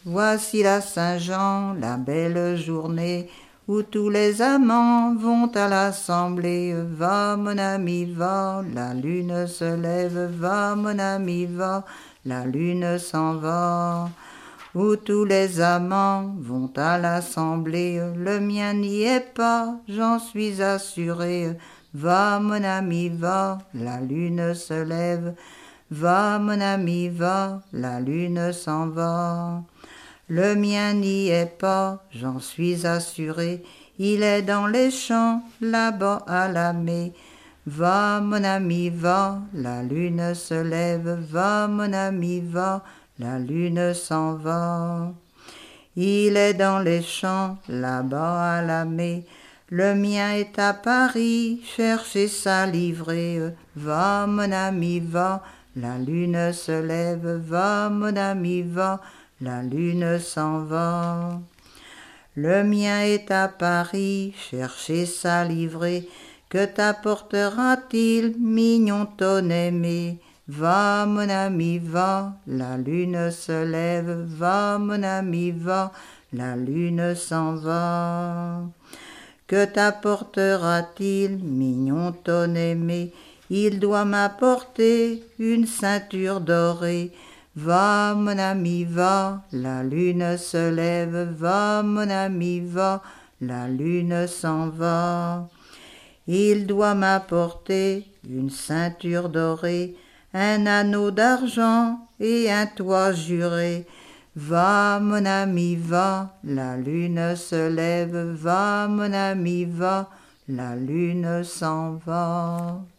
voici la Saint-Jean, la belle journée, où tous les amants vont à l'assemblée. Va, mon ami, va, la lune se lève, va, mon ami, va, la lune s'en va. Où tous les amants vont à l'assemblée, le mien n'y est pas, j'en suis assuré. Va, mon ami, va, la lune se lève, va, mon ami, va, la lune s'en va. Le mien n'y est pas, j'en suis assuré, il est dans les champs, là-bas à la mai. Va, mon ami, va, la lune se lève, va, mon ami, va, la lune s'en va. Il est dans les champs, là-bas à la mai. Le mien est à Paris, chercher sa livrée. Va, mon ami, va, la lune se lève, va, mon ami, va, la lune s'en va. Le mien est à Paris, chercher sa livrée. Que t'apportera-t-il, mignon ton aimé? Va, mon ami, va, la lune se lève, va, mon ami, va, la lune s'en va. Que t'apportera-t-il, mignon ton aimé? Il doit m'apporter une ceinture dorée. Va, mon ami, va, la lune se lève, va, mon ami, va, la lune s'en va. Il doit m'apporter une ceinture dorée, un anneau d'argent et un toit juré. Va, mon ami, va, la lune se lève, va, mon ami, va, la lune s'en va.